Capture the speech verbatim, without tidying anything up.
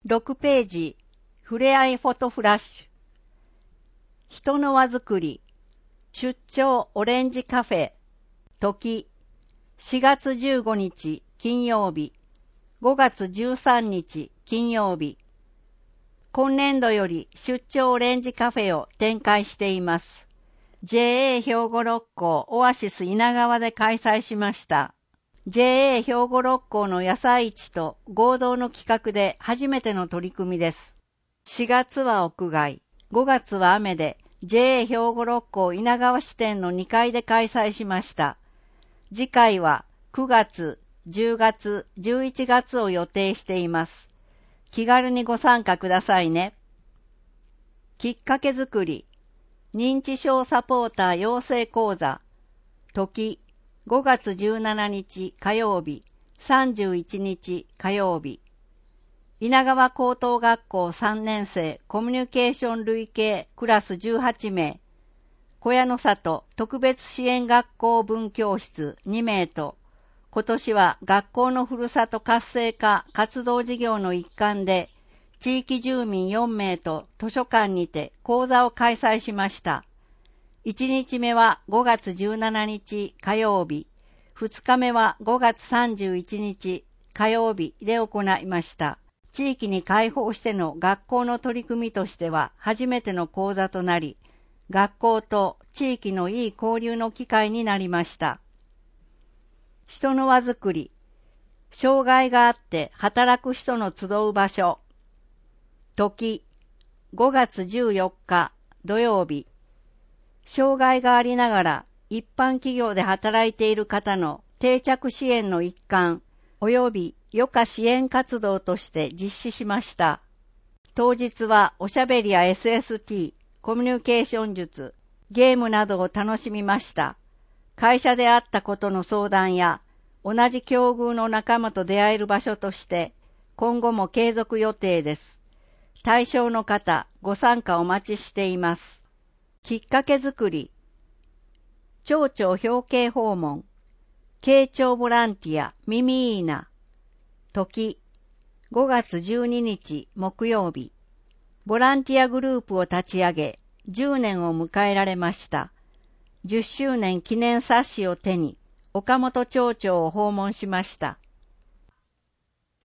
ろくページ、ふれあいフォトフラッシュ。人の輪作り、出張オレンジカフェ、時、しがつじゅうごにち金曜日、ごがつじゅうさんにち金曜日。今年度より出張オレンジカフェを展開しています。ジェーエー 兵庫六甲オアシス稲川で開催しました。ジェーエー 兵庫六甲の野菜市と合同の企画で初めての取り組みです。しがつは屋外、ごがつは雨で ジェーエー 兵庫六甲稲川支店のにかいで開催しました。次回はくがつ、じゅうがつ、じゅういちがつを予定しています。気軽にご参加くださいね。きっかけ作り、認知症サポーター養成講座、時、ごがつじゅうしちにち火曜日、さんじゅういちにち火曜日。稲川高等学校さんねんせいコミュニケーション類型クラスじゅうはちめい、小屋の里特別支援学校分教室にめいと、今年は学校のふるさと活性化活動事業の一環で、地域住民よんめいと図書館にて講座を開催しました。いちにちめはごがつじゅうしちにち火曜日、ふつかめはごがつさんじゅういちにち火曜日で行いました。地域に開放しての学校の取り組みとしては初めての講座となり、学校と地域のいい交流の機会になりました。人の輪作り、障害があって働く人の集う場所。時、ごがつじゅうよっか土曜日。障害がありながら一般企業で働いている方の定着支援の一環及び余暇支援活動として実施しました。当日はおしゃべりや エスエスティー、コミュニケーション術、ゲームなどを楽しみました。会社であったことの相談や同じ境遇の仲間と出会える場所として今後も継続予定です。対象の方、ご参加お待ちしています。きっかけ作り、町長表敬訪問、慶長ボランティアミミーナ、時、ごがつじゅうににち木曜日、ボランティアグループを立ち上げ、じゅうねんを迎えられました。じゅっしゅうねん記念冊子を手に、岡本町長を訪問しました。